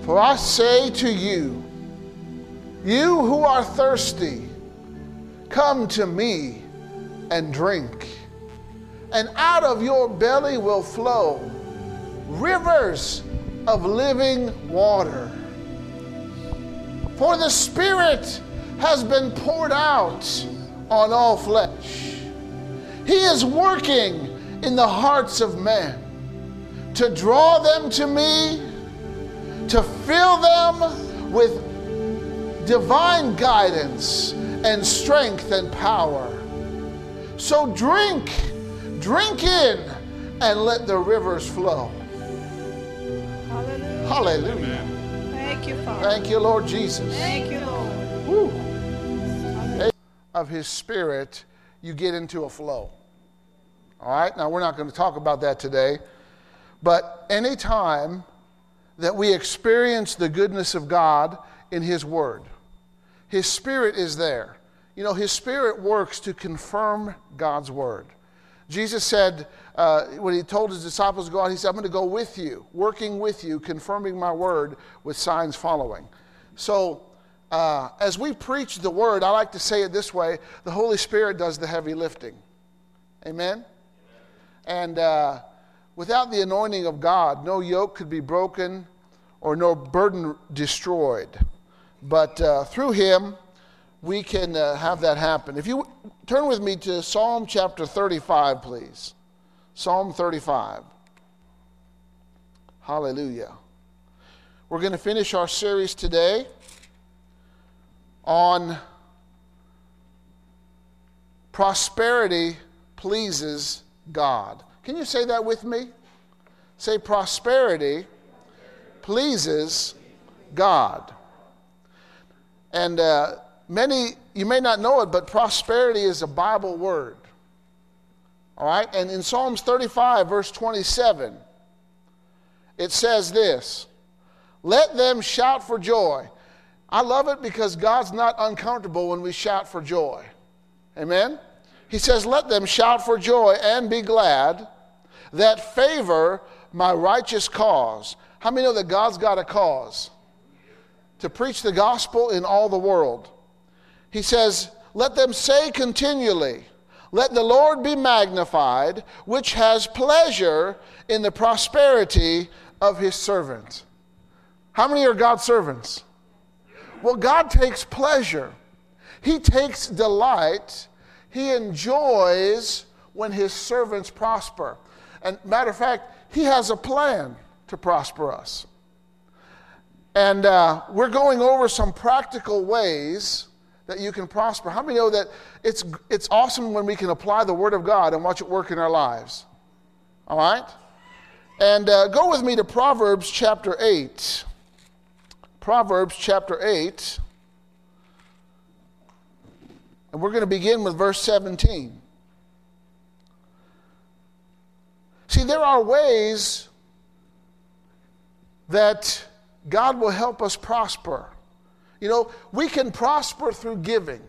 For I say to you, you who are thirsty, come to me and drink. And out of your belly will flow rivers of living water. For the Spirit has been poured out on all flesh. He is working in the hearts of men to draw them to me, to fill them with divine guidance and strength and power. So drink in, and let the rivers flow. Hallelujah. Hallelujah. Thank you, Father. Thank you, Lord Jesus. Thank you, Lord. Woo. Of His Spirit, you get into a flow. All right? Now, we're not going to talk about that today, but anytime that we experience the goodness of God in His Word, His Spirit is there. You know, His Spirit works to confirm God's Word. Jesus said, when He told His disciples to go out, He said, I'm going to go with you, working with you, confirming my Word with signs following. So, as we preach the Word, I like to say it this way, the Holy Spirit does the heavy lifting. Amen? And without the anointing of God, no yoke could be broken or no burden destroyed. But through Him, we can have that happen. If you turn with me to Psalm chapter 35, please. Psalm 35. Hallelujah. We're going to finish our series today on prosperity pleases God. Can you say that with me? Say, prosperity pleases God. And you may not know it, but prosperity is a Bible word. All right? And in Psalms 35, verse 27, it says this, let them shout for joy. I love it because God's not uncomfortable when we shout for joy. Amen? He says, let them shout for joy and be glad that favor my righteous cause. How many know that God's got a cause? To preach the gospel in all the world. He says, let them say continually, let the Lord be magnified, which has pleasure in the prosperity of His servants. How many are God's servants? Well, God takes pleasure. He takes delight. He enjoys when His servants prosper. And matter of fact, He has a plan to prosper us. And we're going over some practical ways that you can prosper. How many know that it's awesome when we can apply the Word of God and watch it work in our lives? All right? And go with me to Proverbs chapter 8. Proverbs chapter 8. And we're going to begin with verse 17. See, there are ways that God will help us prosper. You know, we can prosper through giving.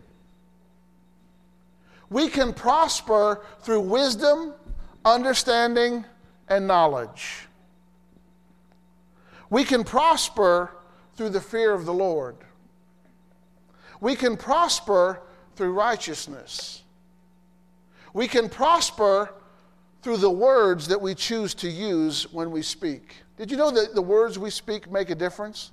We can prosper through wisdom, understanding, and knowledge. We can prosper through the fear of the Lord. We can prosper through righteousness. We can prosper through the words that we choose to use when we speak. Did you know that the words we speak make a difference?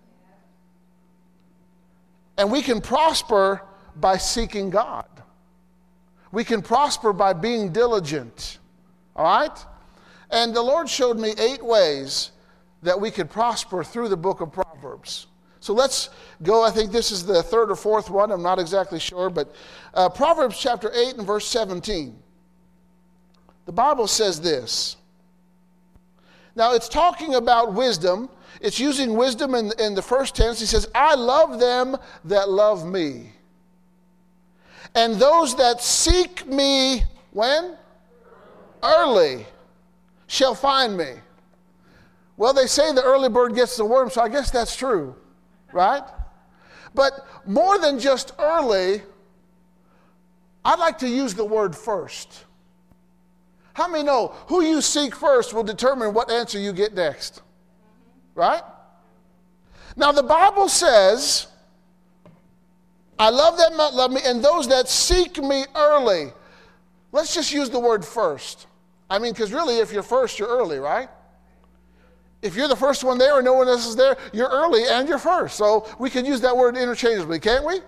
And we can prosper by seeking God. We can prosper by being diligent. All right? And the Lord showed me 8 ways that we could prosper through the book of Proverbs. So let's go. I think this is the 3rd or 4th one. I'm not exactly sure. But Proverbs chapter 8 and verse 17. The Bible says this. Now, it's talking about wisdom. It's using wisdom in the first tense. He says, I love them that love me. And those that seek me, when? Early shall find me. Well, they say the early bird gets the worm, so I guess that's true, right? But more than just early, I'd like to use the word first. How many know who you seek first will determine what answer you get next? Right? Now the Bible says, I love them that love me, and those that seek me early. Let's just use the word first. I mean, because really, if you're first, you're early, right? If you're the first one there and no one else is there, you're early and you're first. So we can use that word interchangeably, can't we?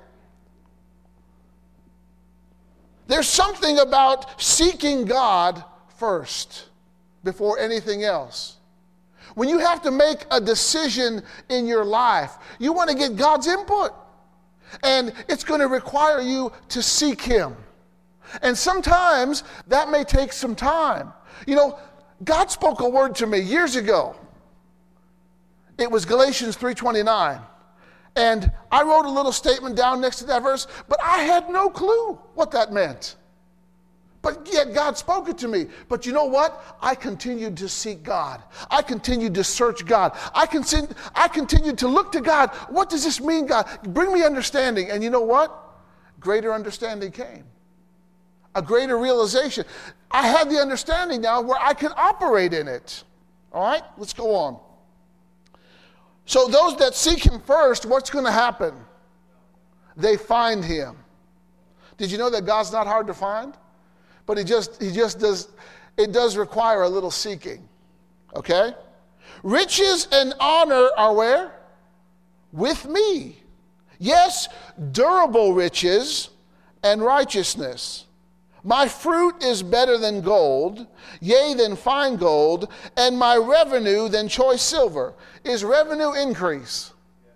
There's something about seeking God first before anything else. When you have to make a decision in your life, you want to get God's input. And it's going to require you to seek Him. And sometimes that may take some time. You know, God spoke a word to me years ago. It was Galatians 3:29. And I wrote a little statement down next to that verse, but I had no clue what that meant. But yet God spoke it to me. But you know what? I continued to seek God. I continued to search God. I continued to look to God. What does this mean, God? Bring me understanding. And you know what? Greater understanding came. A greater realization. I had the understanding now where I can operate in it. All right? Let's go on. So those that seek Him first, what's going to happen? They find Him. Did you know that God's not hard to find? But He just does, it does require a little seeking. Okay? Riches and honor are where? With me. Yes, durable riches and righteousness. My fruit is better than gold, yea, than fine gold, and my revenue than choice silver. Is revenue increase?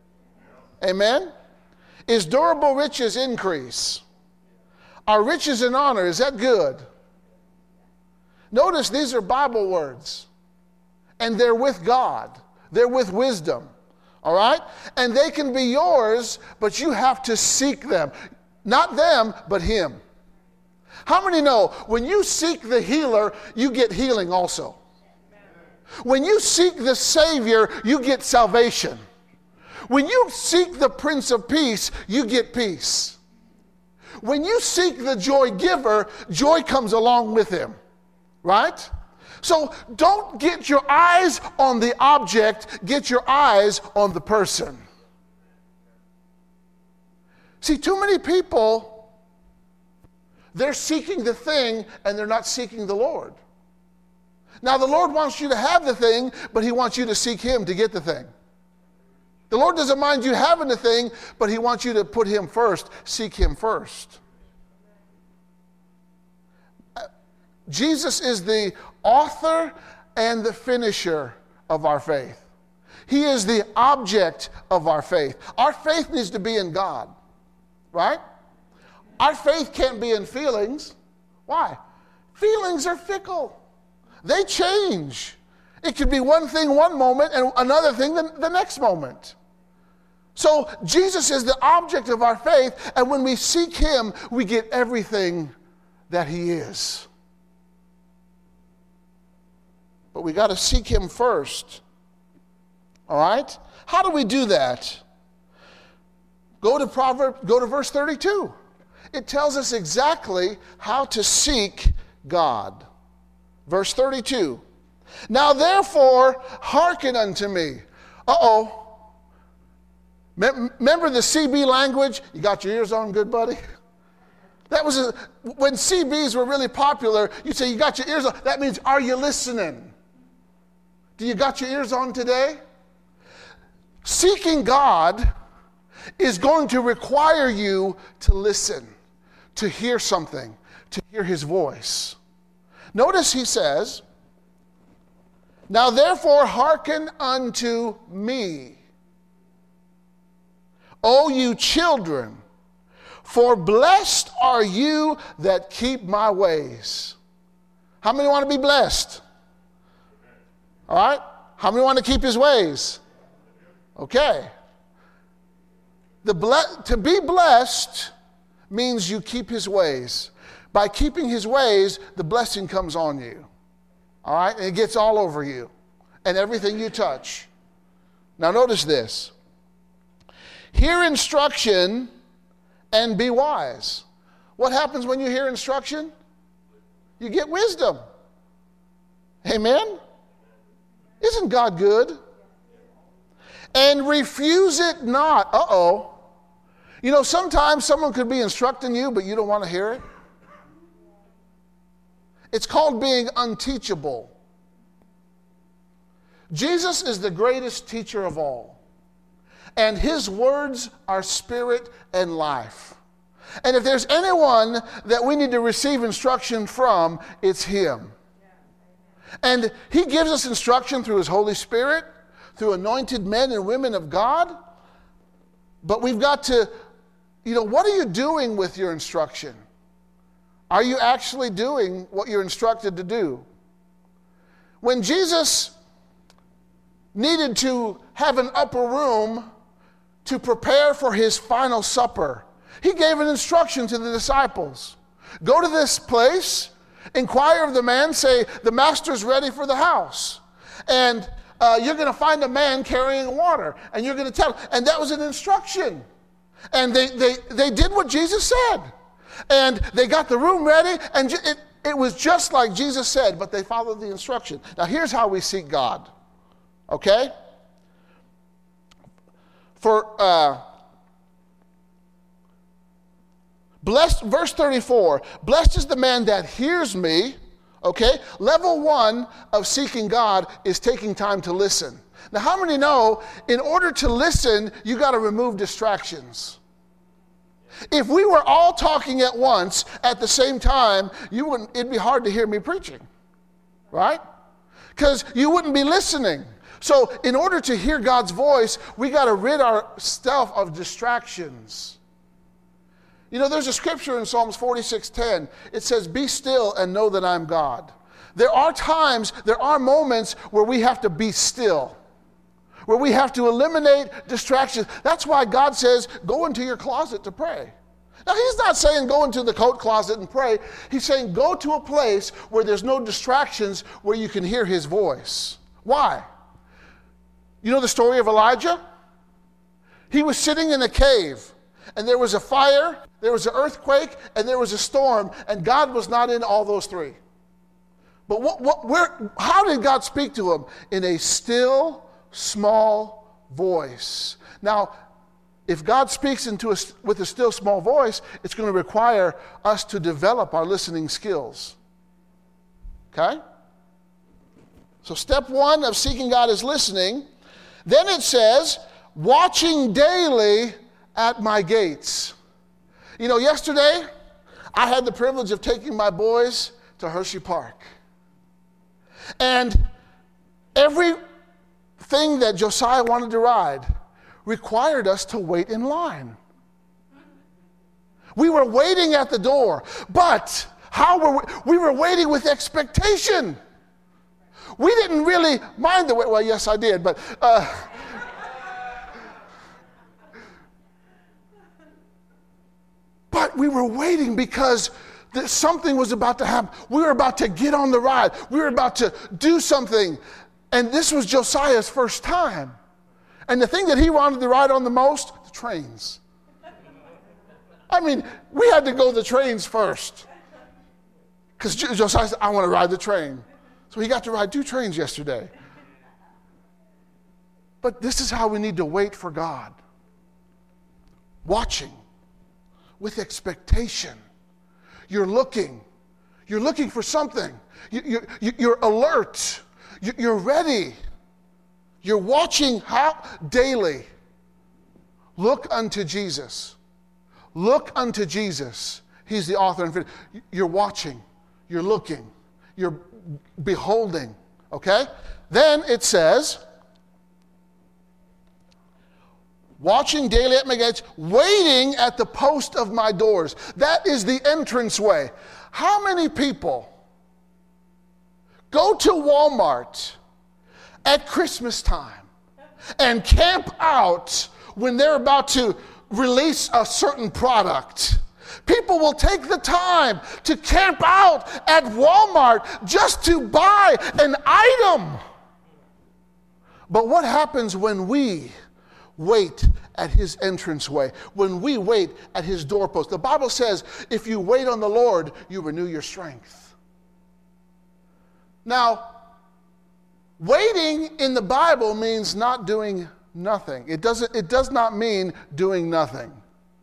Amen? Is durable riches increase? Are riches and honor, is that good? Notice these are Bible words. And they're with God. They're with wisdom. All right? And they can be yours, but you have to seek them. Not them, but Him. How many know when you seek the healer, you get healing also? When you seek the Savior, you get salvation. When you seek the Prince of Peace, you get peace. When you seek the joy giver, joy comes along with Him. Right? So don't get your eyes on the object, get your eyes on the person. See, too many people, they're seeking the thing and they're not seeking the Lord. Now, the Lord wants you to have the thing, but He wants you to seek Him to get the thing. The Lord doesn't mind you having the thing, but He wants you to put Him first, seek Him first. Jesus is the author and the finisher of our faith. He is the object of our faith. Our faith needs to be in God, right? Our faith can't be in feelings. Why? Feelings are fickle. They change. It could be one thing one moment and another thing the next moment. So Jesus is the object of our faith, and when we seek Him, we get everything that He is. But we got to seek Him first. All right? How do we do that? Go to verse 32. It tells us exactly how to seek God. Verse 32. Now therefore, hearken unto me. Remember the CB language? You got your ears on, good buddy? That was when CBs were really popular. You say you got your ears on. That means, are you listening? Do you got your ears on today? Seeking God is going to require you to listen, to hear something, to hear His voice. Notice He says, now therefore hearken unto me, O you children, for blessed are you that keep my ways. How many want to be blessed? All right? How many want to keep His ways? Okay. To be blessed means you keep His ways. By keeping His ways, the blessing comes on you. All right? And it gets all over you and everything you touch. Now notice this. Hear instruction and be wise. What happens when you hear instruction? You get wisdom. Amen? Isn't God good? and refuse it not. Uh-oh. You know, sometimes someone could be instructing you, but you don't want to hear it. It's called being unteachable. Jesus is the greatest teacher of all, and his words are spirit and life. And if there's anyone that we need to receive instruction from, it's him. And he gives us instruction through his Holy Spirit, through anointed men and women of God. But we've got to, what are you doing with your instruction? Are you actually doing what you're instructed to do? When Jesus needed to have an upper room to prepare for his final supper, he gave an instruction to the disciples. Go to this place, inquire of the man, say, the master's ready for the house. And you're going to find a man carrying water, and you're going to tell him. And that was an instruction. And they did what Jesus said. And they got the room ready, and it was just like Jesus said, but they followed the instruction. Now here's how we seek God. Okay? Blessed, verse 34, blessed is the man that hears me. Okay? Level 1 of seeking God is taking time to listen. Now, how many know in order to listen, you got to remove distractions? If we were all talking at once at the same time, it'd be hard to hear me preaching. Right? Because you wouldn't be listening. So, in order to hear God's voice, we got to rid ourselves of distractions. There's a scripture in Psalms 46:10. It says, be still and know that I'm God. There are moments where we have to be still, where we have to eliminate distractions. That's why God says, go into your closet to pray. Now, he's not saying go into the coat closet and pray. He's saying go to a place where there's no distractions, where you can hear his voice. Why? You know the story of Elijah? He was sitting in a cave, and there was a fire, there was an earthquake, and there was a storm, and God was not in all those three. But how did God speak to him? In a still, small voice. Now, if God speaks with a still, small voice, it's going to require us to develop our listening skills. Okay? So step 1 of seeking God is listening. Then it says, watching daily at my gates. Yesterday, I had the privilege of taking my boys to Hershey Park. And everything that Josiah wanted to ride required us to wait in line. We were waiting at the door, but we were waiting with expectation. We didn't really mind the wait. Well, yes, I did, but but we were waiting because something was about to happen. We were about to get on the ride. We were about to do something. And this was Josiah's first time. And the thing that he wanted to ride on the most, the trains. I mean, we had to go the trains first. Because Josiah said, I want to ride the train. So he got to ride 2 trains yesterday. But this is how we need to wait for God. Watching with expectation. You're looking for something. You're alert. You're ready. You're watching daily. Look unto Jesus. Look unto Jesus. He's the author and finisher. You're watching. You're looking. You're beholding. Okay? Then it says, watching daily at my gates, waiting at the post of my doors. That is the entranceway. How many people go to Walmart at Christmas time and camp out when they're about to release a certain product? People will take the time to camp out at Walmart just to buy an item. But what happens when we wait at his entranceway, when we wait at his doorpost? The Bible says, if you wait on the Lord, you renew your strength. Now, waiting in the Bible means not doing nothing. It does not mean doing nothing.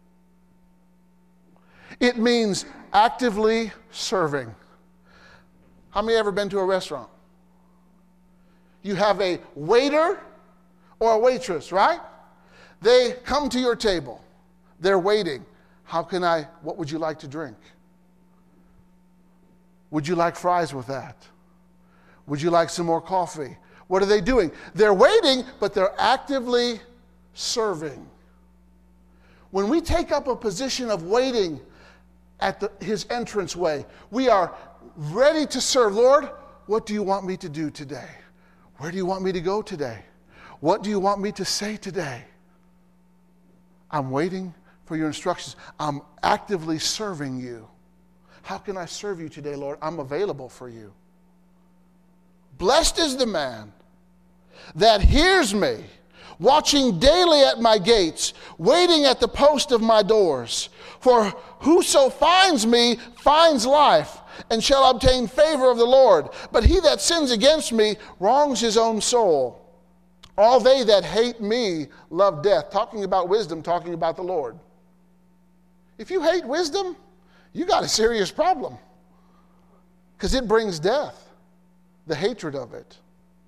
It means actively serving. How many ever been to a restaurant? You have a waiter or a waitress, right? They come to your table. They're waiting. What would you like to drink? Would you like fries with that? Would you like some more coffee? What are they doing? They're waiting, but they're actively serving. When we take up a position of waiting at his entranceway, we are ready to serve. Lord, what do you want me to do today? Where do you want me to go today? What do you want me to say today? I'm waiting for your instructions. I'm actively serving you. How can I serve you today, Lord? I'm available for you. Blessed is the man that hears me, watching daily at my gates, waiting at the post of my doors. For whoso finds me finds life, and shall obtain favor of the Lord. But he that sins against me wrongs his own soul. All they that hate me love death. Talking about wisdom, talking about the Lord. If you hate wisdom, you got a serious problem. Because it brings death, the hatred of it.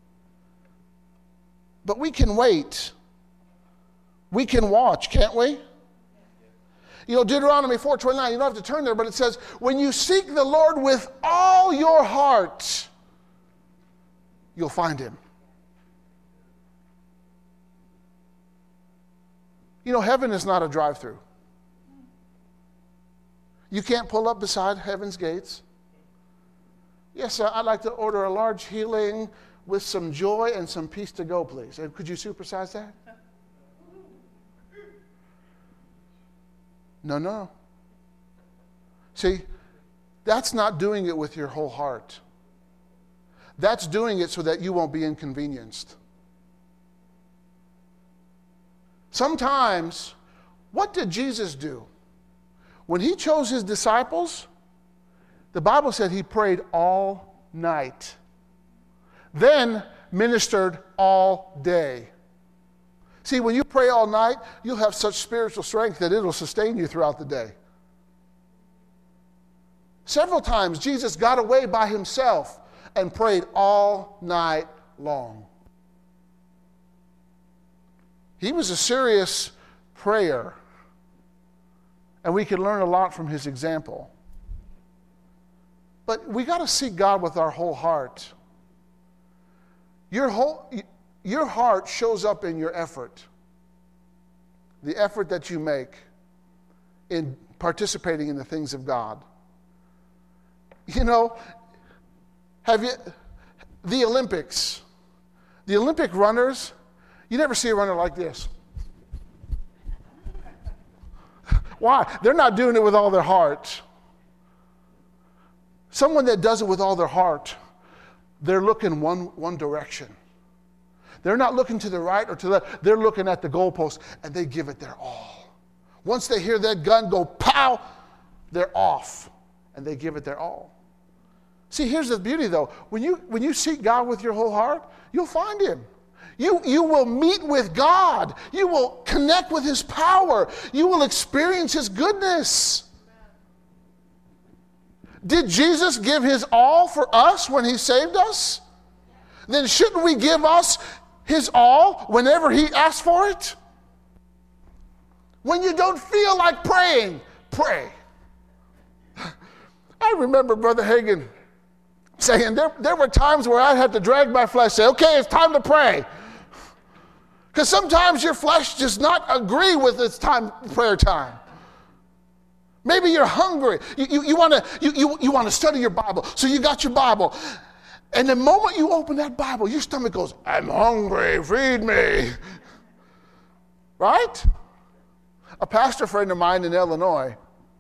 But we can wait. We can watch, can't we? You know, Deuteronomy 4:29, you don't have to turn there, but it says, when you seek the Lord with all your heart, you'll find him. You know, heaven is not a drive-through. You can't pull up beside heaven's gates. Yes, sir, I'd like to order a large healing with some joy and some peace to go, please. Could you supersize that? No. See, that's not doing it with your whole heart. That's doing it so that you won't be inconvenienced. Sometimes, what did Jesus do? When he chose his disciples, the Bible said he prayed all night, then ministered all day. See, when you pray all night, you'll have such spiritual strength that it'll sustain you throughout the day. Several times, Jesus got away by himself and prayed all night long. He was a serious prayer, and we can learn a lot from his example. But we got to seek God with our whole heart. Your heart shows up in your effort. The effort that you make in participating in the things of God. You know, the Olympics, the Olympic runners, you never see a runner like this. Why? They're not doing it with all their heart. Someone that does it with all their heart, they're looking one direction. They're not looking to the right or to the left. They're looking at the goalpost, and they give it their all. Once they hear that gun go pow, they're off, and they give it their all. See, here's the beauty, though. When you seek God with your whole heart, you'll find him. You will meet with God. You will connect with his power. You will experience his goodness. Did Jesus give his all for us when he saved us? Then shouldn't we give us his all whenever he asks for it? When you don't feel like praying, pray. I remember Brother Hagin saying there were times where I had to drag my flesh, say, okay, it's time to pray. Because sometimes your flesh does not agree with it's prayer time. Maybe you're hungry. You want to study your Bible. So you got your Bible. And the moment you open that Bible, your stomach goes, I'm hungry, feed me. Right? A pastor friend of mine in Illinois,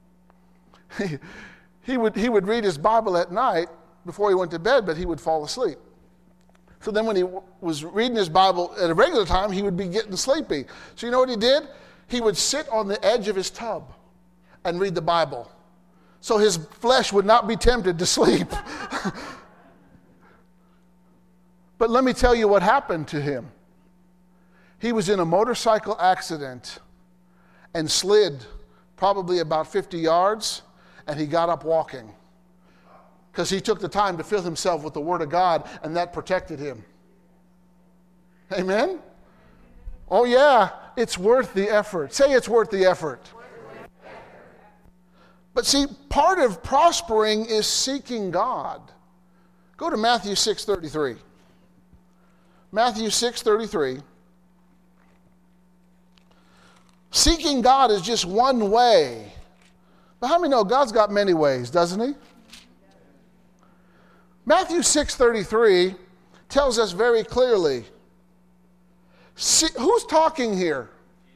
he would read his Bible at night before he went to bed, but he would fall asleep. So then when he was reading his Bible at a regular time, he would be getting sleepy. So you know what he did? He would sit on the edge of his tub and read the Bible, so his flesh would not be tempted to sleep. But let me tell you what happened to him. He was in a motorcycle accident and slid probably about 50 yards, and he got up walking because he took the time to fill himself with the Word of God, and that protected him. Amen? Oh yeah, it's worth the effort. Say it's worth the effort. But see, part of prospering is seeking God. Go to Matthew 6:33. Matthew 6:33. Seeking God is just one way. But how many know God's got many ways, doesn't he? Matthew 6:33 tells us very clearly. Who's talking here?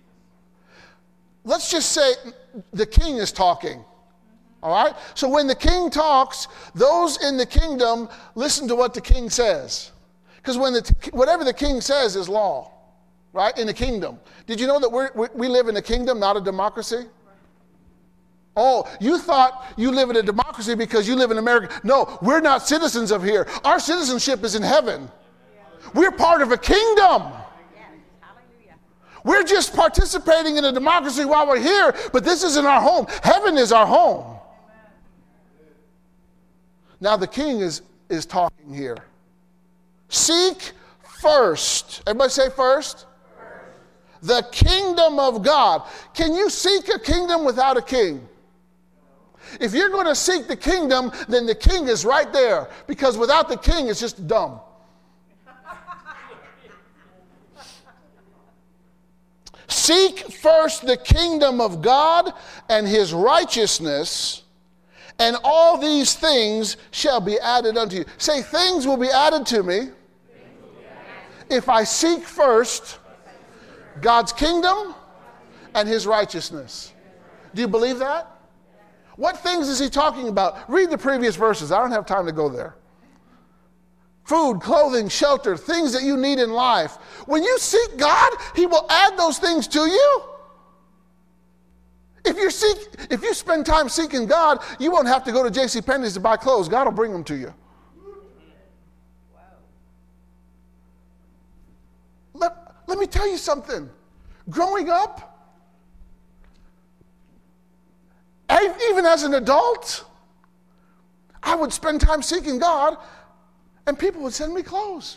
Let's just say the king is talking. All right? So when the king talks, those in the kingdom listen to what the king says. Because whatever the king says is law, right? In the kingdom. Did you know that we live in a kingdom, not a democracy? Oh, you thought you live in a democracy because you live in America. No, we're not citizens of here. Our citizenship is in heaven. We're part of a kingdom. We're just participating in a democracy while we're here, but this isn't our home. Heaven is our home. Now the king is talking here. Seek first. Everybody say first. The kingdom of God. Can you seek a kingdom without a king? If you're going to seek the kingdom, then the king is right there. Because without the king, it's just dumb. Seek first the kingdom of God and his righteousness, and all these things shall be added unto you. Say, things will be added to me if I seek first God's kingdom and his righteousness. Do you believe that? What things is he talking about? Read the previous verses. I don't have time to go there. Food, clothing, shelter, things that you need in life. When you seek God, he will add those things to you. If you spend time seeking God, you won't have to go to JCPenney's to buy clothes. God will bring them to you. Let me tell you something. Growing up, even as an adult, I would spend time seeking God, and people would send me clothes.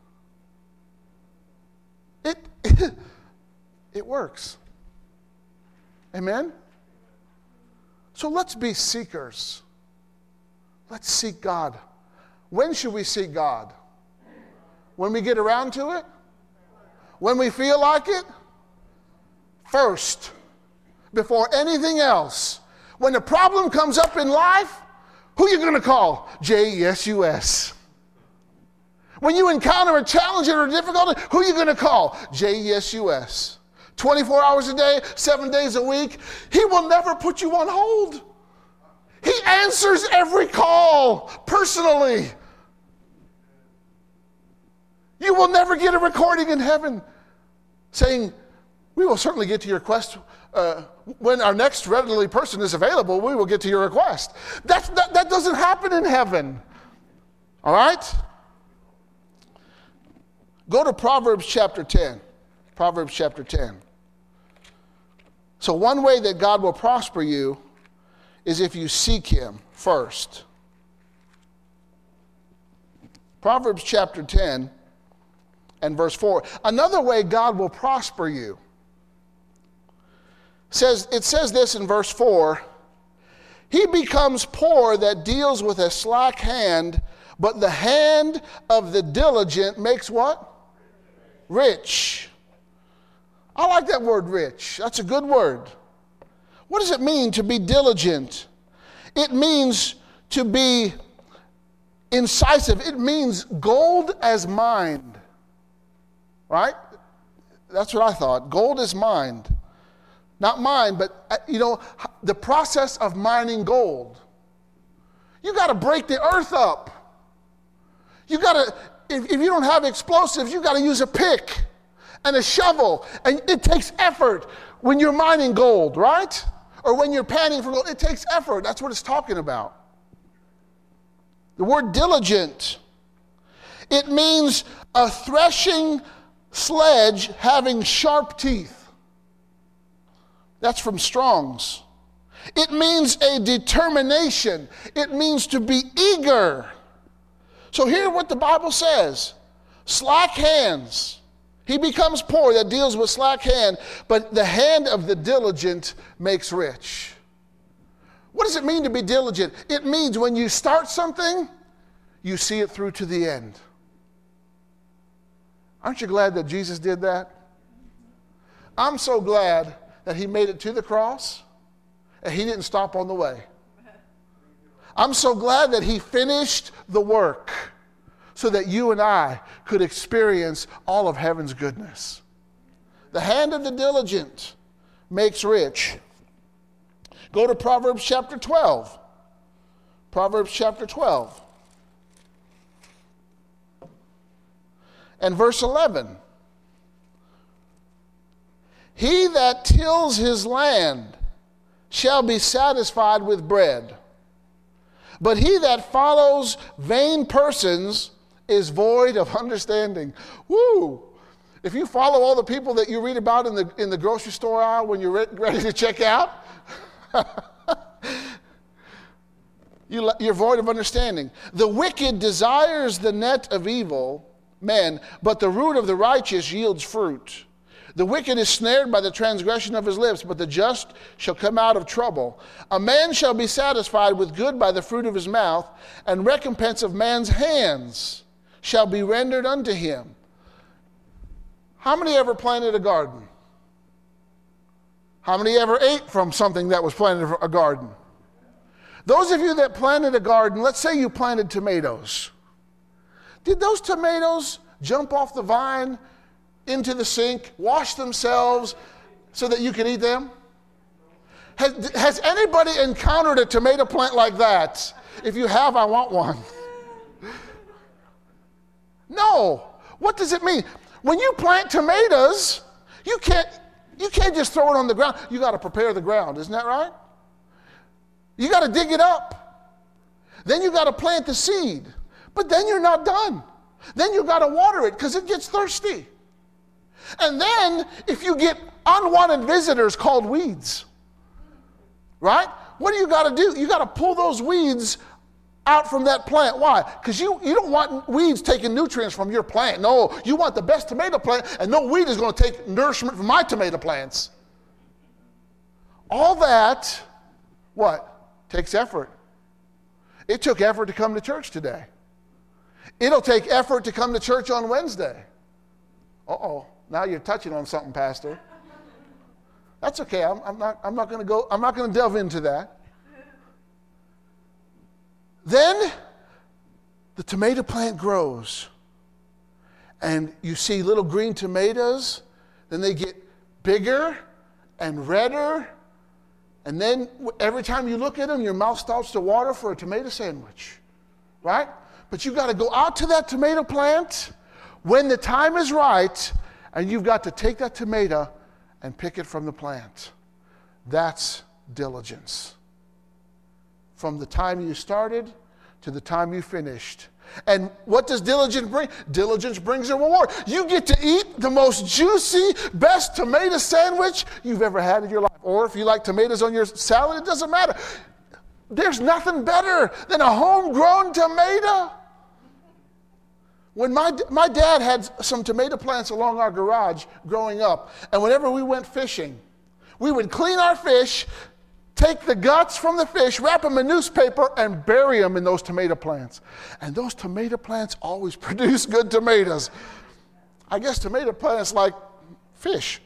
It works. Amen? So let's be seekers. Let's seek God. When should we seek God? When we get around to it? When we feel like it? First, before anything else. When the problem comes up in life, who are you going to call? JESUS. When you encounter a challenge or a difficulty, who are you going to call? JESUS. 24 hours a day, 7 days a week. He will never put you on hold. He answers every call personally. You will never get a recording in heaven saying, we will certainly get to your request. When our next readily person is available, we will get to your request. That doesn't happen in heaven. All right? Go to Proverbs chapter 10. Proverbs chapter 10. So one way that God will prosper you is if you seek him first. Proverbs chapter 10 and verse 4. Another way God will prosper you. It says this in verse 4. He becomes poor that deals with a slack hand, but the hand of the diligent makes what? Rich. I like that word rich. That's a good word. What does it mean to be diligent? It means to be incisive. It means gold as mined. Right? That's what I thought. Gold is mined. Not mine, but the process of mining gold. You got to break the earth up. You got to, if you don't have explosives, you got to use a pick and a shovel. And it takes effort when you're mining gold, right? Or when you're panning for gold. It takes effort. That's what it's talking about. The word diligent, it means a threshing sledge having sharp teeth. That's from Strong's. It means a determination. It means to be eager. So hear what the Bible says. Slack hands. He becomes poor that deals with slack hand, but the hand of the diligent makes rich. What does it mean to be diligent? It means when you start something, you see it through to the end. Aren't you glad that Jesus did that? I'm so glad that he made it to the cross and he didn't stop on the way. I'm so glad that he finished the work so that you and I could experience all of heaven's goodness. The hand of the diligent makes rich. Go to Proverbs chapter 12. Proverbs chapter 12. And verse 11. He that tills his land shall be satisfied with bread, but he that follows vain persons is void of understanding. Woo! If you follow all the people that you read about in the grocery store aisle when you're ready to check out, you're void of understanding. The wicked desires the net of evil men, but the root of the righteous yields fruit. The wicked is snared by the transgression of his lips, but the just shall come out of trouble. A man shall be satisfied with good by the fruit of his mouth, and recompense of man's hands shall be rendered unto him. How many ever planted a garden? How many ever ate from something that was planted in a garden? Those of you that planted a garden, let's say you planted tomatoes. Did those tomatoes jump off the vine into the sink, wash themselves so that you can eat them? Has anybody encountered a tomato plant like that? If you have, I want one. No. What does it mean? When you plant tomatoes, you can't just throw it on the ground. You got to prepare the ground, isn't that right? You got to dig it up. Then you got to plant the seed. But then you're not done. Then you got to water it because it gets thirsty. And then if you get unwanted visitors called weeds, right? What do you got to do? You got to pull those weeds out from that plant. Why? Because you don't want weeds taking nutrients from your plant. No, you want the best tomato plant, and no weed is going to take nourishment from my tomato plants. All that, what? Takes effort. It took effort to come to church today. It'll take effort to come to church on Wednesday. Uh-oh, now you're touching on something, Pastor. That's okay. I'm not going to delve into that. Then the tomato plant grows, and you see little green tomatoes. Then they get bigger and redder, and then every time you look at them, your mouth starts to water for a tomato sandwich, right? But you've got to go out to that tomato plant when the time is right, and you've got to take that tomato and pick it from the plant. That's diligence. From the time you started to the time you finished. And what does diligence bring? Diligence brings a reward. You get to eat the most juicy, best tomato sandwich you've ever had in your life. Or if you like tomatoes on your salad, it doesn't matter. There's nothing better than a homegrown tomato. When my dad had some tomato plants along our garage growing up, and whenever we went fishing, we would clean our fish, take the guts from the fish, wrap them in newspaper, and bury them in those tomato plants. And those tomato plants always produce good tomatoes. I guess tomato plants like fish.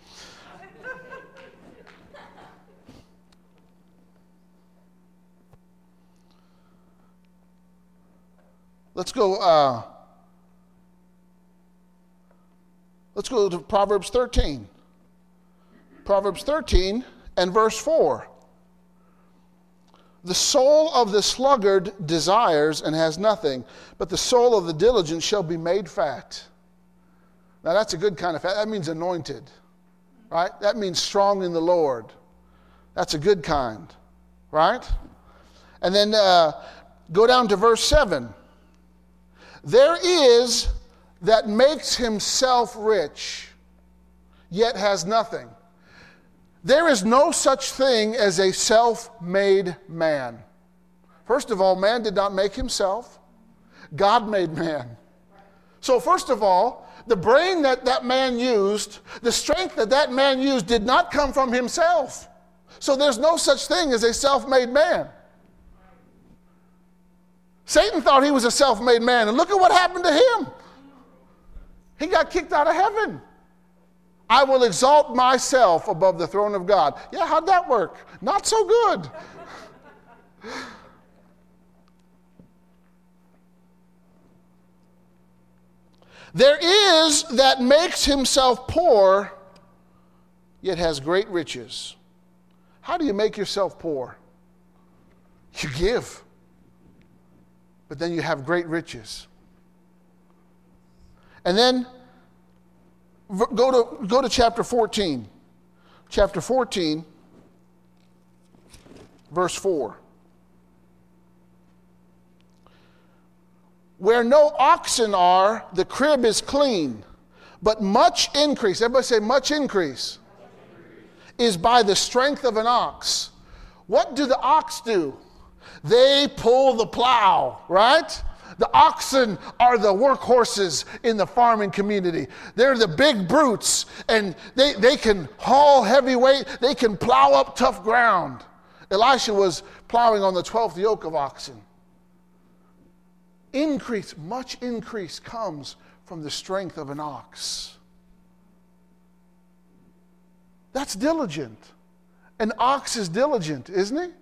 Let's go to Proverbs 13. Proverbs 13 and verse 4. The soul of the sluggard desires and has nothing, but the soul of the diligent shall be made fat. Now that's a good kind of fat. That means anointed, right? That means strong in the Lord. That's a good kind, right? And then go down to verse 7. There is that makes himself rich, yet has nothing. There is no such thing as a self-made man. First of all, man did not make himself. God made man. So first of all, the brain that man used, the strength that man used did not come from himself. So there's no such thing as a self-made man. Satan thought he was a self-made man, and look at what happened to him. He got kicked out of heaven. I will exalt myself above the throne of God. Yeah, how'd that work? Not so good. There is that makes himself poor, yet has great riches. How do you make yourself poor? You give, but then you have great riches. And then go to chapter 14. Chapter 14, verse 4. Where no oxen are, the crib is clean, but much increase, everybody say much increase, is by the strength of an ox. What do the ox do? They pull the plow, right? The oxen are the workhorses in the farming community. They're the big brutes, and they can haul heavy weight. They can plow up tough ground. Elisha was plowing on the 12th yoke of oxen. Increase, much increase comes from the strength of an ox. That's diligent. An ox is diligent, isn't he?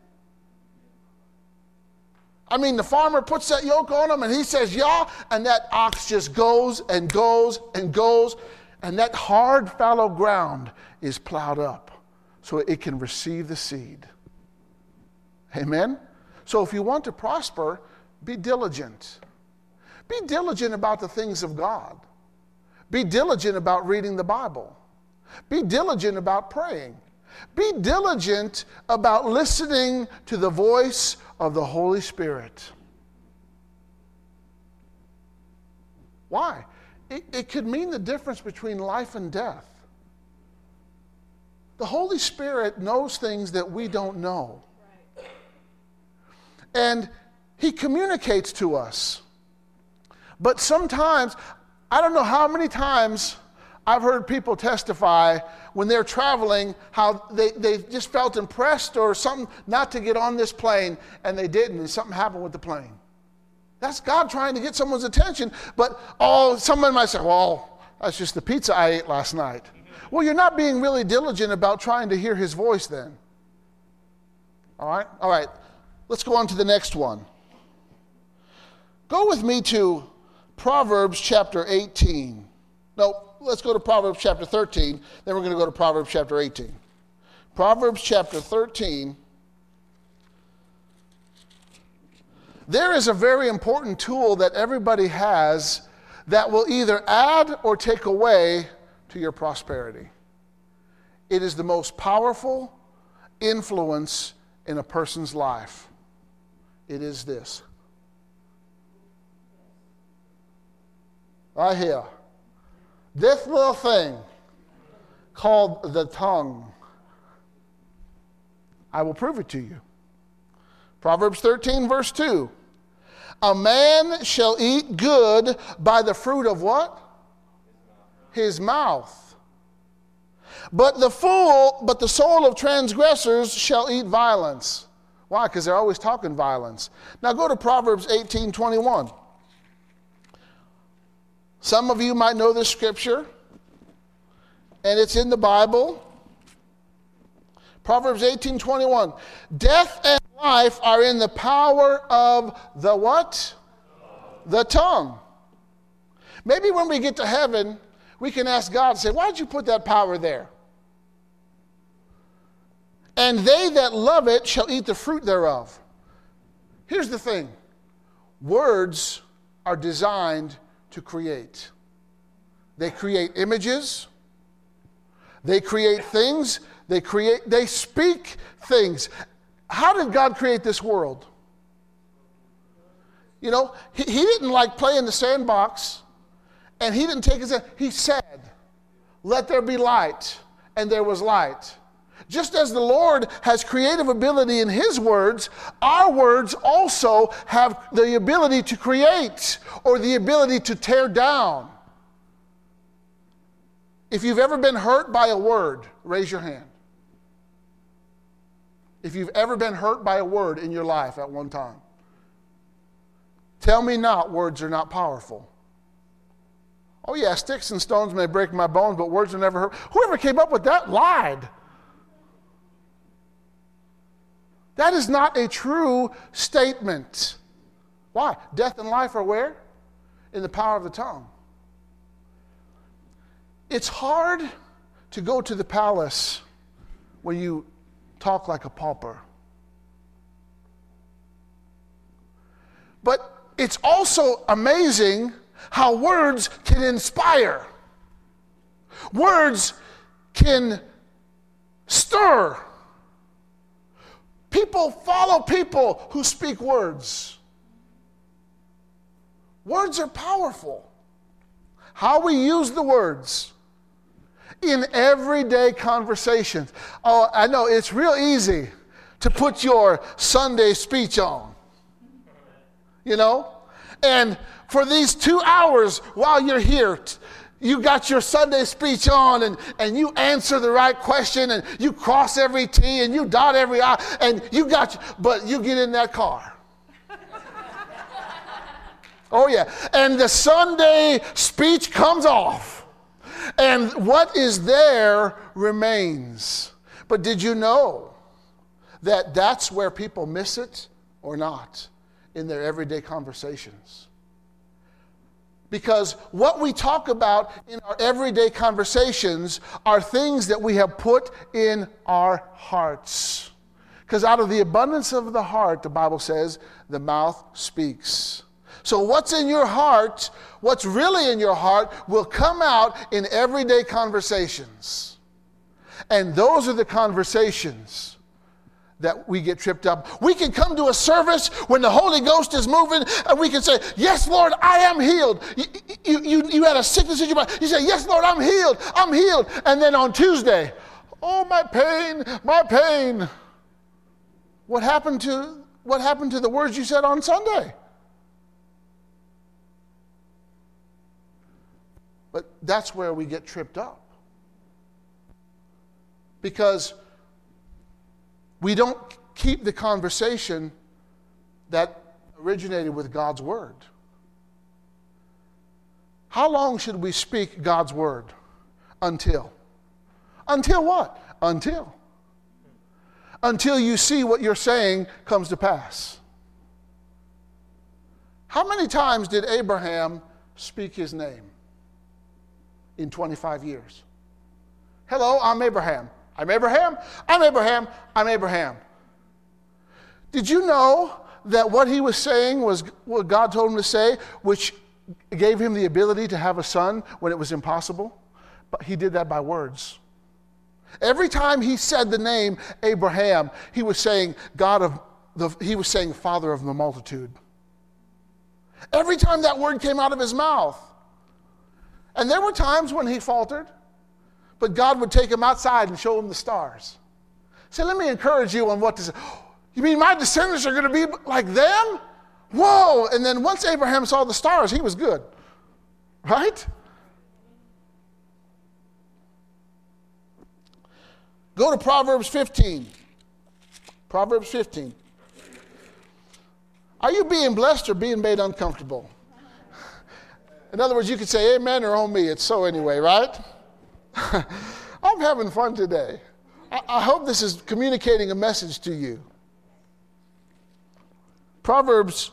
I mean, the farmer puts that yoke on him and he says, yeah, and that ox just goes and goes and goes, and that hard, fallow ground is plowed up so it can receive the seed. Amen? So if you want to prosper, be diligent. Be diligent about the things of God. Be diligent about reading the Bible. Be diligent about praying. Be diligent about listening to the voice of the Holy Spirit. Why? It could mean the difference between life and death. The Holy Spirit knows things that we don't know. And He communicates to us. But sometimes, I don't know how many times I've heard people testify when they're traveling how they just felt impressed or something not to get on this plane, and they didn't, and something happened with the plane. That's God trying to get someone's attention. But someone might say, well, that's just the pizza I ate last night. Well, you're not being really diligent about trying to hear His voice then. All right. Let's go on to the next one. Go with me to Proverbs chapter 18. No, let's go to Proverbs chapter 13. Then we're going to go to Proverbs chapter 18. Proverbs chapter 13. There is a very important tool that everybody has that will either add or take away to your prosperity. It is the most powerful influence in a person's life. It is this. Right here. This little thing called the tongue. I will prove it to you. Proverbs 13, verse 2. A man shall eat good by the fruit of what? His mouth. But the soul of transgressors shall eat violence. Why? Because they're always talking violence. Now go to Proverbs 18:21. Some of you might know this scripture, and it's in the Bible. Proverbs 18:21. Death and life are in the power of the what? The tongue. Maybe when we get to heaven, we can ask God, say, why did you put that power there? And they that love it shall eat the fruit thereof. Here's the thing. Words are designed to create. They create images. They create things. They speak things. How did God create this world? You know, he didn't like play in the sandbox And he didn't take his hand. He said, let there be light, and there was light. Just as the Lord has creative ability in his words, our words also have the ability to create or the ability to tear down. If you've ever been hurt by a word, raise your hand. If you've ever been hurt by a word in your life at one time, tell me not words are not powerful. Oh yeah, sticks and stones may break my bones, but words will never hurt. Whoever came up with that lied. That is not a true statement. Why? Death and life are where? In the power of the tongue. It's hard to go to the palace when you talk like a pauper. But it's also amazing how words can inspire. Words can stir. People follow people who speak words. Words are powerful. How we use the words in everyday conversations. Oh, I know it's real easy to put your Sunday speech on. You know? And for these 2 hours while you're here, you got your Sunday speech on and you answer the right question and you cross every T and you dot every I and but you get in that car. Oh yeah. And the Sunday speech comes off. And what is there remains. But did you know that that's where people miss it or not in their everyday conversations? Because what we talk about in our everyday conversations are things that we have put in our hearts. Because out of the abundance of the heart, the Bible says, the mouth speaks. So what's in your heart, what's really in your heart, will come out in everyday conversations. And those are the conversations that we get tripped up. We can come to a service when the Holy Ghost is moving and we can say, yes, Lord, I am healed. You had a sickness in your body. You say, yes, Lord, I'm healed. I'm healed. And then on Tuesday, oh, my pain, my pain. What happened to the words you said on Sunday? But that's where we get tripped up. Because we don't keep the conversation that originated with God's word. How long should we speak God's word? Until. Until what? Until you see what you're saying comes to pass. How many times did Abraham speak his name in 25 years? Hello, I'm Abraham. I'm Abraham. I'm Abraham. I'm Abraham. Did you know that what he was saying was what God told him to say, which gave him the ability to have a son when it was impossible? But he did that by words. Every time he said the name Abraham, he was saying he was saying Father of the multitude. Every time that word came out of his mouth. And there were times when he faltered. But God would take him outside and show him the stars. Say, let me encourage you on what to say. You mean my descendants are going to be like them? Whoa! And then once Abraham saw the stars, he was good. Right? Go to Proverbs 15. Proverbs 15. Are you being blessed or being made uncomfortable? In other words, you could say amen or oh me. It's so anyway, right? I'm having fun today. I hope this is communicating a message to you. Proverbs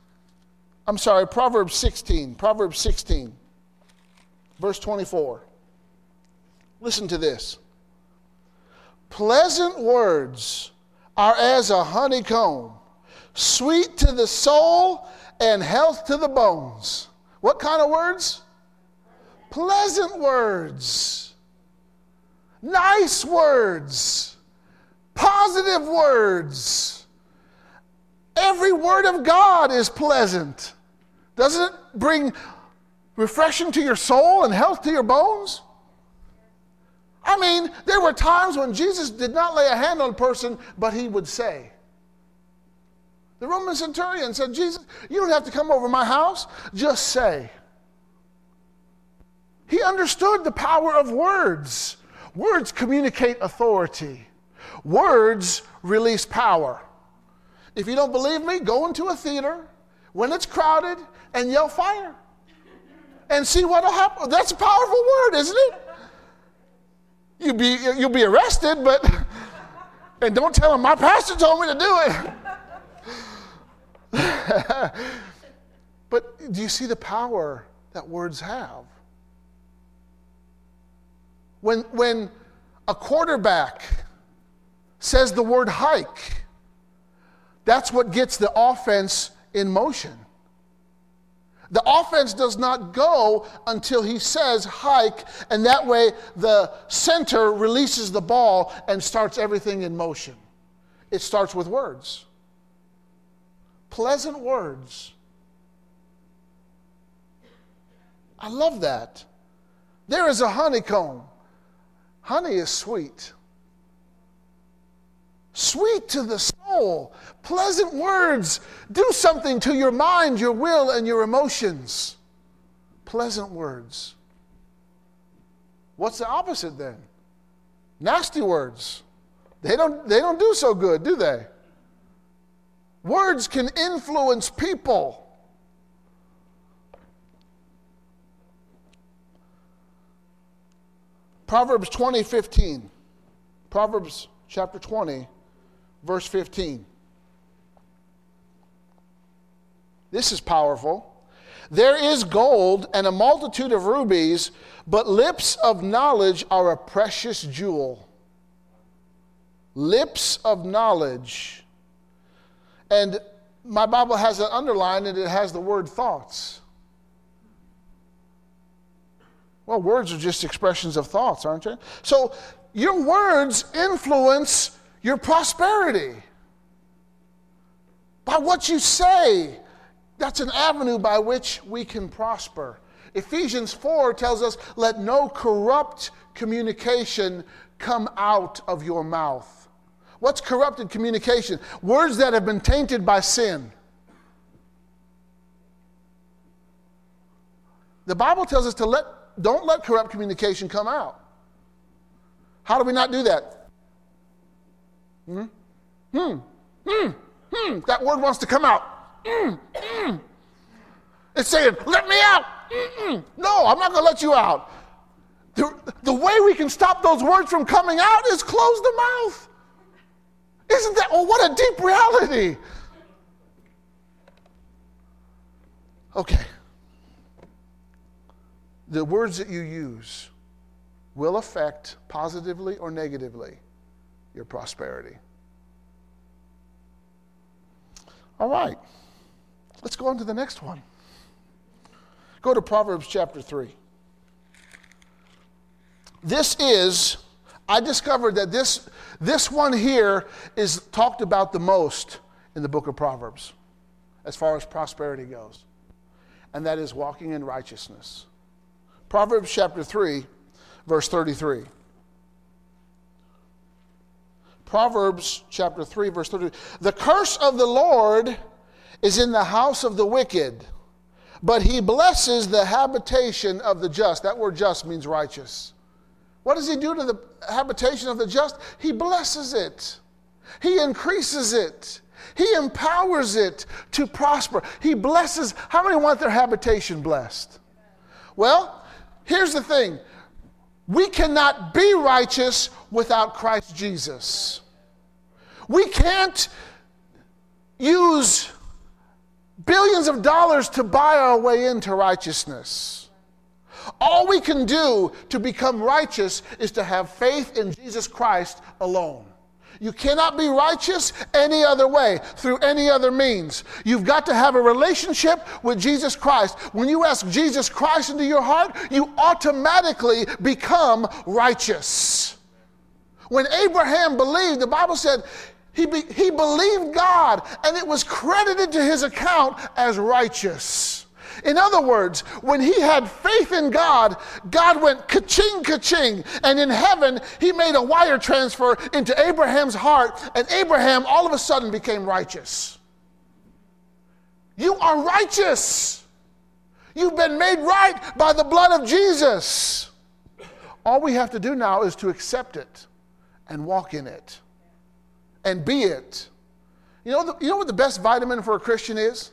16. Proverbs 16, verse 24. Listen to this. Pleasant words are as a honeycomb, sweet to the soul and health to the bones. What kind of words? Pleasant words. Nice words. Positive words. Every word of God is pleasant. Doesn't it bring refreshing to your soul and health to your bones? I mean, there were times when Jesus did not lay a hand on a person, but he would say. The Roman centurion said, Jesus, you don't have to come over my house, just say. He understood the power of words. Words communicate authority. Words release power. If you don't believe me, go into a theater when it's crowded and yell fire and see what'll happen. That's a powerful word, isn't it? You'll be arrested, but and don't tell them my pastor told me to do it. But do you see the power that words have? When a quarterback says the word hike, that's what gets the offense in motion. The offense does not go until he says hike, and that way the center releases the ball and starts everything in motion. It starts with words. Pleasant words. I love that. There is a honeycomb. Honey is sweet. Sweet to the soul. Pleasant words do something to your mind, your will, and your emotions. Pleasant words. What's the opposite then? Nasty words. They don't do so good, do they? Words can influence people. Proverbs 20:15. Proverbs chapter 20, verse 15. This is powerful. There is gold and a multitude of rubies, but lips of knowledge are a precious jewel. Lips of knowledge. And my Bible has it underlined and it has the word thoughts. Well, words are just expressions of thoughts, aren't they? So your words influence your prosperity. By what you say, that's an avenue by which we can prosper. Ephesians 4 tells us, let no corrupt communication come out of your mouth. What's corrupted communication? Words that have been tainted by sin. The Bible tells us don't let corrupt communication come out. How do we not do that? That word wants to come out. It's saying, let me out. No, I'm not going to let you out. The way we can stop those words from coming out is close the mouth. Isn't that, oh, what a deep reality. Okay. The words that you use will affect positively or negatively your prosperity. All right. Let's go on to the next one. Go to Proverbs chapter 3. I discovered that this one here is talked about the most in the book of Proverbs as far as prosperity goes. And that is walking in righteousness. Proverbs chapter 3, verse 33. Proverbs chapter 3, verse 33. The curse of the Lord is in the house of the wicked, but he blesses the habitation of the just. That word just means righteous. What does he do to the habitation of the just? He blesses it. He increases it. He empowers it to prosper. He blesses. How many want their habitation blessed? Well, here's the thing. We cannot be righteous without Christ Jesus. We can't use billions of dollars to buy our way into righteousness. All we can do to become righteous is to have faith in Jesus Christ alone. You cannot be righteous any other way, through any other means. You've got to have a relationship with Jesus Christ. When you ask Jesus Christ into your heart, you automatically become righteous. When Abraham believed, the Bible said he believed God, and it was credited to his account as righteous. In other words, when he had faith in God, God went ka-ching, ka-ching, and in heaven, he made a wire transfer into Abraham's heart, and Abraham all of a sudden became righteous. You are righteous. You've been made right by the blood of Jesus. All we have to do now is to accept it and walk in it and be it. You know what the best vitamin for a Christian is?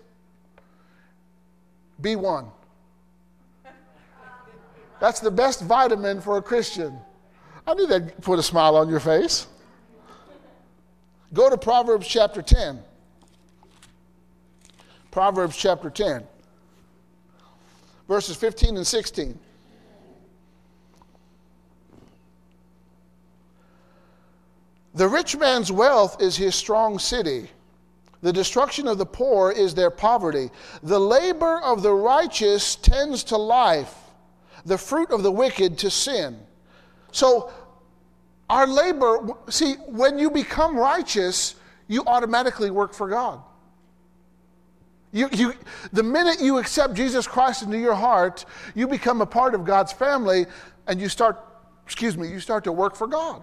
B1. That's the best vitamin for a Christian. I knew that'd put a smile on your face. Go to Proverbs chapter 10. Proverbs chapter 10. Verses 15 and 16. The rich man's wealth is his strong city. The destruction of the poor is their poverty. The labor of the righteous tends to life, the fruit of the wicked to sin. So our labor, see, when you become righteous, you automatically work for God. The minute you accept Jesus Christ into your heart, you become a part of God's family, and you start to work for God.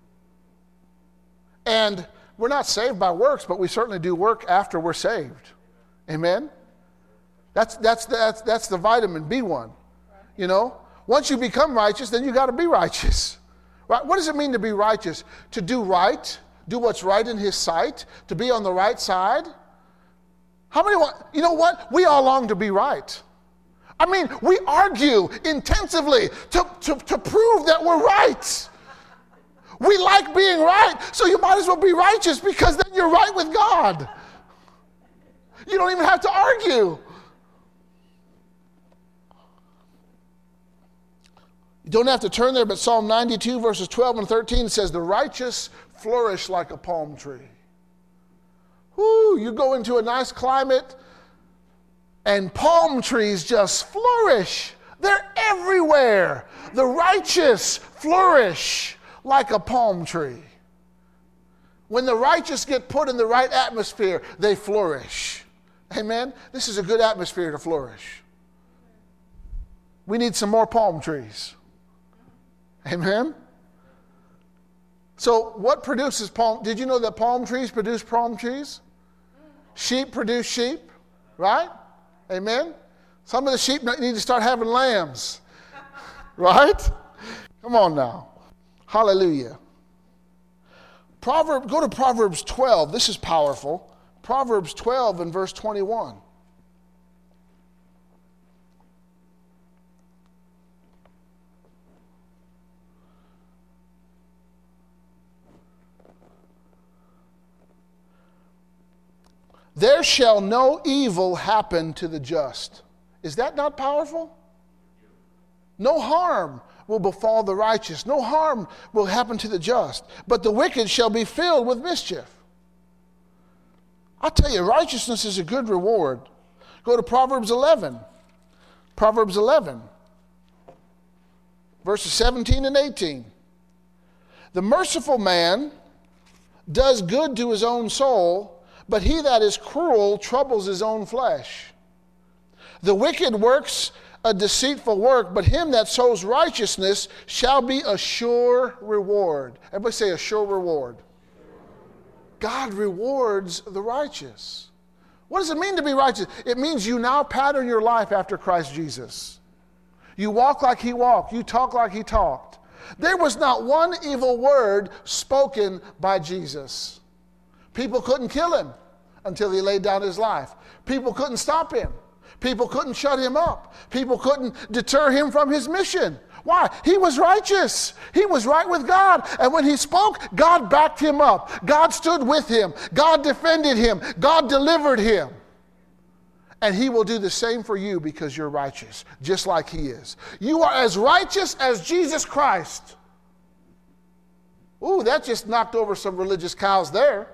And we're not saved by works, but we certainly do work after we're saved. Amen? That's the vitamin B1. You know? Once you become righteous, then you got to be righteous. Right? What does it mean to be righteous? To do right, do what's right in his sight, to be on the right side. How many want, you know what? We all long to be right. I mean, we argue intensively to prove that we're right. We like being right, so you might as well be righteous, because then you're right with God. You don't even have to argue. You don't have to turn there, but Psalm 92 verses 12 and 13 says, the righteous flourish like a palm tree. Whoo, you go into a nice climate and palm trees just flourish. They're everywhere. The righteous flourish like a palm tree. When the righteous get put in the right atmosphere, they flourish. Amen? This is a good atmosphere to flourish. We need some more palm trees. Amen? So what produces palm? Did you know that palm trees produce palm trees? Sheep produce sheep, right? Amen? Some of the sheep need to start having lambs, right? Come on now. Hallelujah. Go to Proverbs 12. This is powerful. Proverbs 12 and verse 21. There shall no evil happen to the just. Is that not powerful? No harm will befall the righteous. No harm will happen to the just. But the wicked shall be filled with mischief. I tell you, righteousness is a good reward. Go to Proverbs 11. Proverbs 11. Verses 17 and 18. The merciful man does good to his own soul, but he that is cruel troubles his own flesh. The wicked works a deceitful work, but him that sows righteousness shall be a sure reward. Everybody say a sure reward. God rewards the righteous. What does it mean to be righteous? It means you now pattern your life after Christ Jesus. You walk like he walked. You talk like he talked. There was not one evil word spoken by Jesus. People couldn't kill him until he laid down his life. People couldn't stop him. People couldn't shut him up. People couldn't deter him from his mission. Why? He was righteous. He was right with God. And when he spoke, God backed him up. God stood with him. God defended him. God delivered him. And he will do the same for you because you're righteous, just like he is. You are as righteous as Jesus Christ. Ooh, that just knocked over some religious cows there.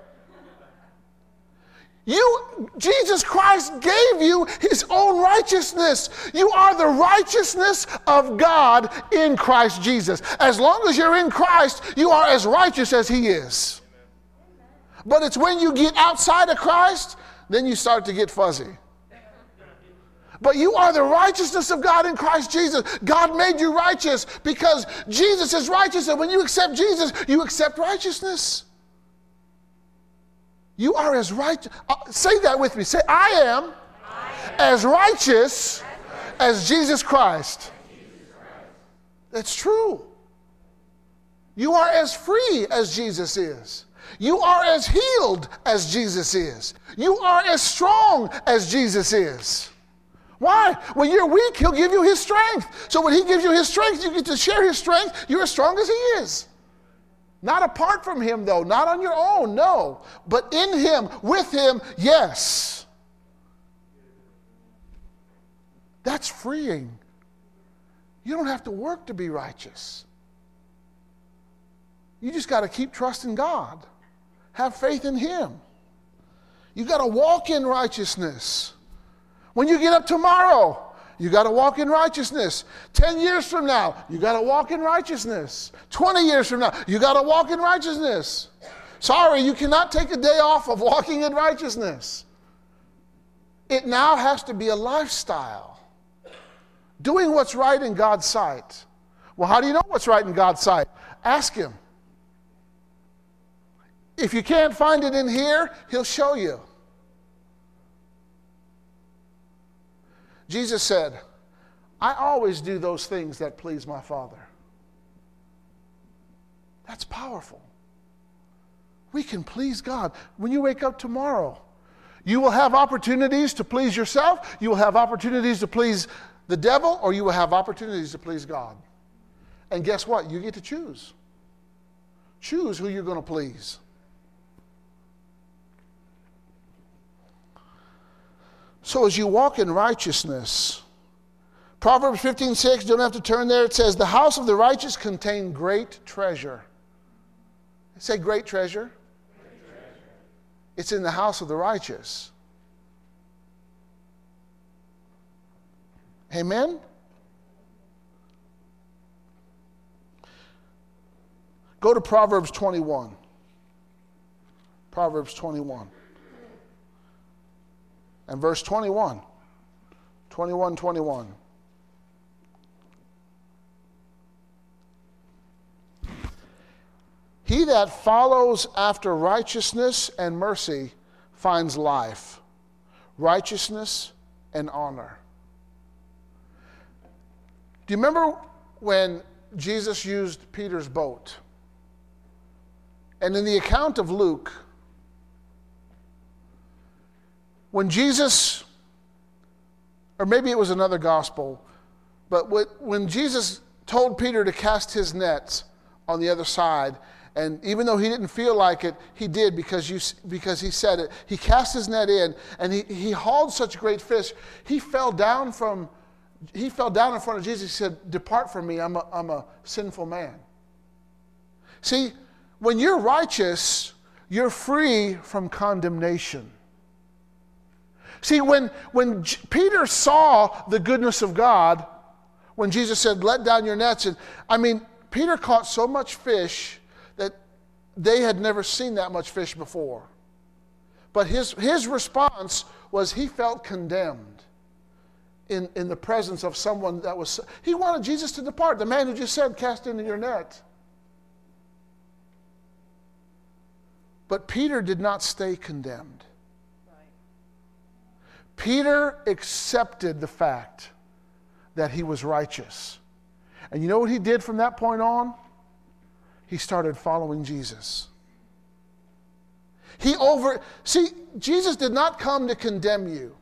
Jesus Christ gave you his own righteousness. You are the righteousness of God in Christ Jesus. As long as you're in Christ, you are as righteous as he is. But it's when you get outside of Christ, then you start to get fuzzy. But you are the righteousness of God in Christ Jesus. God made you righteous because Jesus is righteous. And when you accept Jesus, you accept righteousness. You are as righteous. Say that with me. Say, I am as righteous as Jesus Christ. That's true. You are as free as Jesus is. You are as healed as Jesus is. You are as strong as Jesus is. Why? When you're weak, he'll give you his strength. So when he gives you his strength, you get to share his strength. You're as strong as he is. Not apart from him, though. Not on your own, no. But in him, with him, yes. That's freeing. You don't have to work to be righteous. You just got to keep trusting God. Have faith in him. You got to walk in righteousness. When you get up tomorrow, you got to walk in righteousness. 10 years from now, you got to walk in righteousness. 20 years from now, you got to walk in righteousness. Sorry, you cannot take a day off of walking in righteousness. It now has to be a lifestyle. Doing what's right in God's sight. Well, how do you know what's right in God's sight? Ask him. If you can't find it in here, he'll show you. Jesus said, I always do those things that please my Father. That's powerful. We can please God. When you wake up tomorrow, you will have opportunities to please yourself, you will have opportunities to please the devil, or you will have opportunities to please God. And guess what? You get to choose. Choose who you're going to please. So as you walk in righteousness, Proverbs 15:6, don't have to turn there, it says, the house of the righteous contains great treasure. Say great treasure. Great treasure. It's in the house of the righteous. Amen? Go to Proverbs 21. Proverbs 21. And verse 21. 21. He that follows after righteousness and mercy finds life, righteousness and honor. Do you remember when Jesus used Peter's boat? And in the account of Luke, when Jesus, or maybe it was another gospel, but when Jesus told Peter to cast his nets on the other side, and even though he didn't feel like it, he did because he said it. He cast his net in, and he hauled such great fish. He fell down in front of Jesus. He said, "Depart from me, I'm a sinful man." See, when you're righteous, you're free from condemnation. See, when Peter saw the goodness of God, when Jesus said, "Let down your nets," and Peter caught so much fish that they had never seen that much fish before. But his response was he felt condemned in the presence of someone that was... He wanted Jesus to depart, the man who just said, "Cast into your net." But Peter did not stay condemned. Peter accepted the fact that he was righteous. And you know what he did from that point on? He started following Jesus. Jesus did not come to condemn you,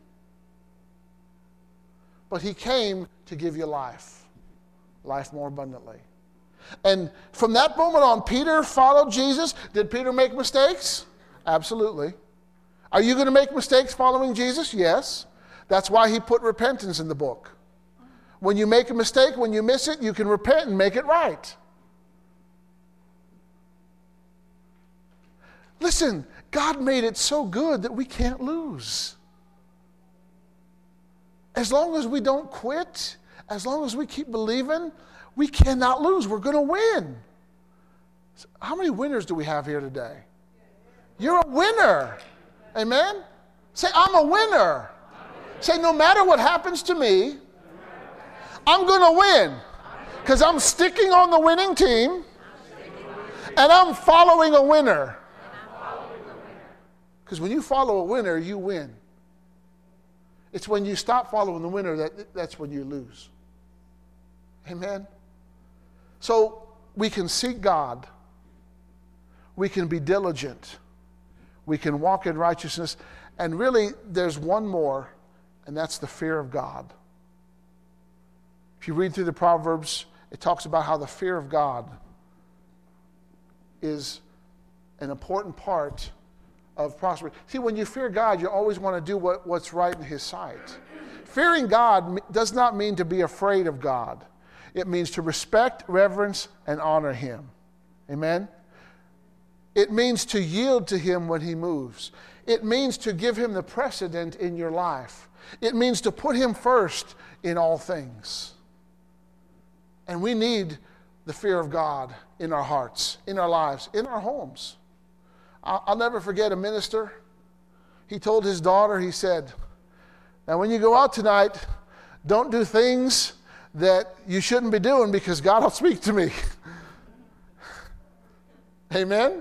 but he came to give you life more abundantly. And from that moment on, Peter followed Jesus. Did Peter make mistakes? Absolutely. Are you going to make mistakes following Jesus? Yes. That's why he put repentance in the book. When you make a mistake, when you miss it, you can repent and make it right. Listen, God made it so good that we can't lose. As long as we don't quit, as long as we keep believing, we cannot lose. We're going to win. How many winners do we have here today? You're a winner. Amen? Say, I'm a winner. Say, no matter what happens to me, I'm going to win. Because I'm sticking on the winning team and I'm following a winner. Because when you follow a winner, you win. It's when you stop following the winner that's when you lose. Amen? So we can seek God. We can be diligent. We can walk in righteousness. And really, there's one more, and that's the fear of God. If you read through the Proverbs, it talks about how the fear of God is an important part of prosperity. See, when you fear God, you always want to do what's right in His sight. Fearing God does not mean to be afraid of God. It means to respect, reverence, and honor Him. Amen? It means to yield to Him when He moves. It means to give Him the precedent in your life. It means to put Him first in all things. And we need the fear of God in our hearts, in our lives, in our homes. I'll never forget a minister. He told his daughter, he said, now when you go out tonight, don't do things that you shouldn't be doing because God will speak to me. Amen?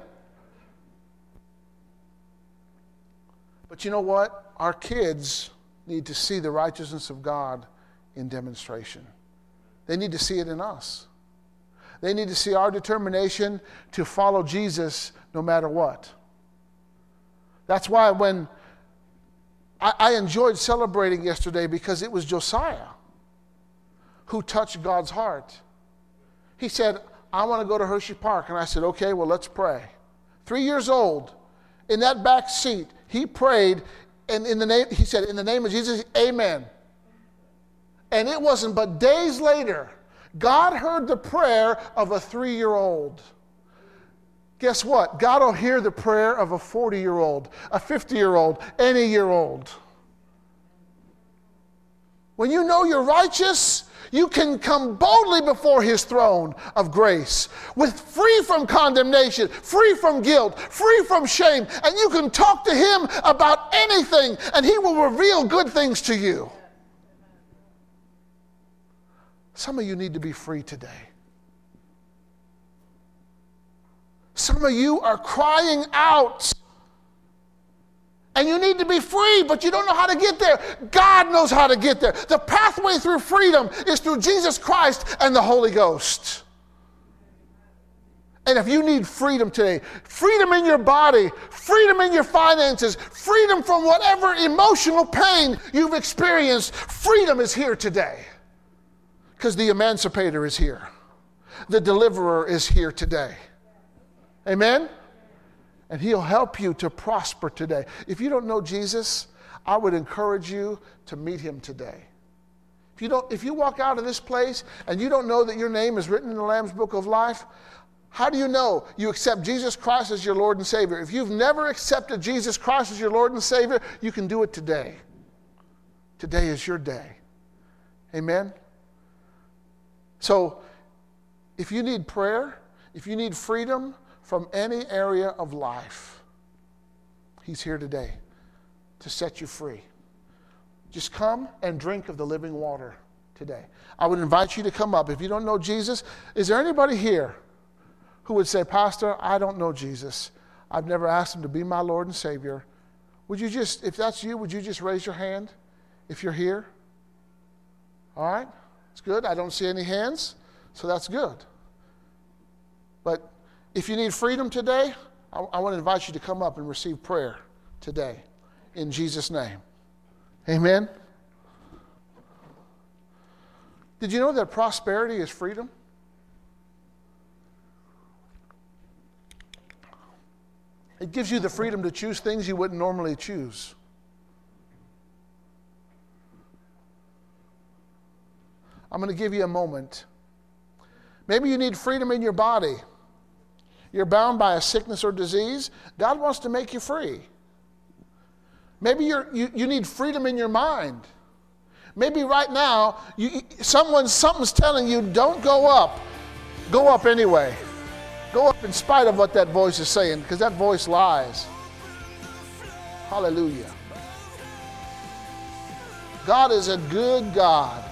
But you know what? Our kids need to see the righteousness of God in demonstration. They need to see it in us. They need to see our determination to follow Jesus no matter what. That's why when I enjoyed celebrating yesterday, because it was Josiah who touched God's heart. He said, I want to go to Hershey Park. And I said, okay, well, let's pray. 3 years old, in that back seat, he prayed, and he said, in the name of Jesus, amen. And it wasn't but days later, God heard the prayer of a 3-year-old. Guess what? God will hear the prayer of a 40-year-old, a 50-year-old, any year-old. When you know you're righteous, you can come boldly before His throne of grace, free from condemnation, free from guilt, free from shame, and you can talk to Him about anything, and He will reveal good things to you. Some of you need to be free today. Some of you are crying out. And you need to be free, but you don't know how to get there. God knows how to get there. The pathway through freedom is through Jesus Christ and the Holy Ghost. And if you need freedom today, freedom in your body, freedom in your finances, freedom from whatever emotional pain you've experienced, freedom is here today. Because the emancipator is here. The deliverer is here today. Amen? And He'll help you to prosper today. If you don't know Jesus, I would encourage you to meet Him today. If you walk out of this place and you don't know that your name is written in the Lamb's Book of Life, how do you know you accept Jesus Christ as your Lord and Savior? If you've never accepted Jesus Christ as your Lord and Savior, you can do it today. Today is your day. Amen? So, if you need prayer, if you need freedom from any area of life, He's here today to set you free. Just come and drink of the living water today. I would invite you to come up. If you don't know Jesus, is there anybody here who would say, Pastor, I don't know Jesus. I've never asked Him to be my Lord and Savior. Would you just, if that's you, would you just raise your hand if you're here? All right, it's good. I don't see any hands, so that's good. But if you need freedom today, I want to invite you to come up and receive prayer today in Jesus' name. Amen. Did you know that prosperity is freedom? It gives you the freedom to choose things you wouldn't normally choose. I'm going to give you a moment. Maybe you need freedom in your body. You're bound by a sickness or disease. God wants to make you free. Maybe you need freedom in your mind. Maybe right now, something's telling you, don't go up. Go up anyway. Go up in spite of what that voice is saying, because that voice lies. Hallelujah. God is a good God.